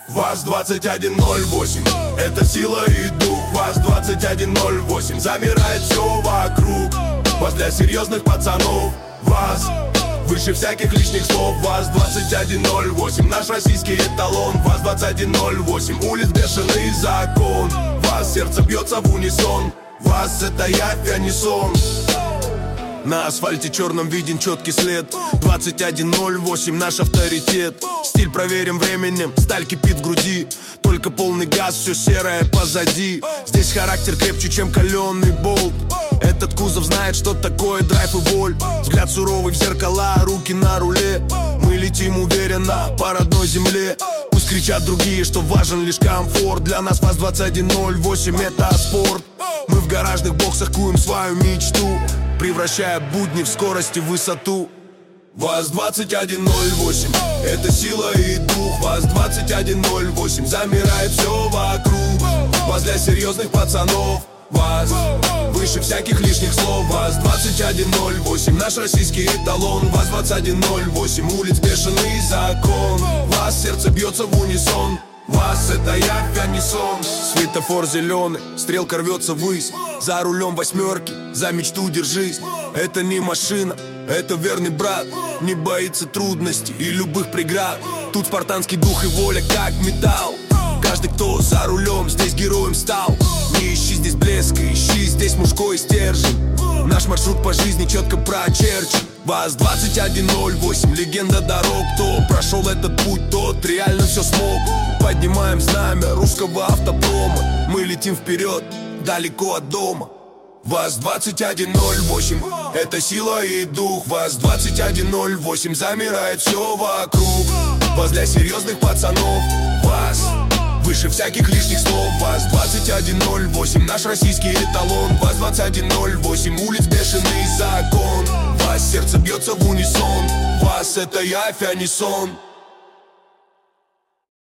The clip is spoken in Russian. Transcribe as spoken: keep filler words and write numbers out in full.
ВАЗ двадцать один ноль восемь, это сила и дух. ВАЗ двадцать один ноль восемь, замирает все вокруг. ВАЗ для серьезных пацанов. ВАЗ выше всяких лишних слов. ВАЗ двадцать один ноль восемь, наш российский эталон. ВАЗ двадцать один ноль восемь, улиц бешеный закон. ВАЗ сердце бьется в унисон. ВАЗ это явь, а не сон. На асфальте черном виден четкий след. Двадцать один ноль восемь, наш авторитет. Стиль проверим временем, сталь кипит в груди. Только полный газ, все серое позади. Здесь характер крепче, чем каленый болт. Этот кузов знает, что такое драйв и боль. Взгляд суровый в зеркала, руки на руле. Мы летим уверенно по родной земле. Пусть кричат другие, что важен лишь комфорт. Для нас ВАЗ двадцать один ноль восемь это спорт. Мы в гаражных боксах куем свою мечту, превращая будни в скорость и высоту. ВАЗ двадцать один ноль восемь, это сила и дух. ВАЗ двадцать один ноль восемь, замирает все вокруг. ВАЗ для серьезных пацанов. ВАЗ выше всяких лишних слов. ВАЗ двадцать один ноль восемь, наш российский эталон. ВАЗ двадцать один ноль восемь, улиц бешеный закон. ВАЗ сердце бьется в унисон. ВАЗ это явь, а не сон. Светофор зеленый, стрелка рвется ввысь. За рулем восьмерки, за мечту держись. Это не машина, это верный брат. Не боится трудностей и любых преград. Тут спартанский дух и воля как металл. Каждый, кто за рулем, здесь героем стал. Не ищи здесь блеска, ищи здесь мужской стержень. Наш маршрут по жизни четко прочерчен. ВАЗ двадцать один ноль восемь, легенда дорог. Кто прошел этот путь, тот реально все смог. Поднимаем знамя русского автопрома. Мы летим вперед, далеко от дома. ВАЗ двадцать один ноль восемь, это сила и дух. ВАЗ двадцать один ноль восемь, замирает все вокруг. ВАЗ для серьезных пацанов. ВАЗ выше всяких лишних слов. ВАЗ двадцать один ноль восемь, наш российский эталон. ВАЗ двадцать один ноль восемь, улиц бешеный закон. ВАЗ сердце бьется в унисон. ВАЗ это явь, а не сон.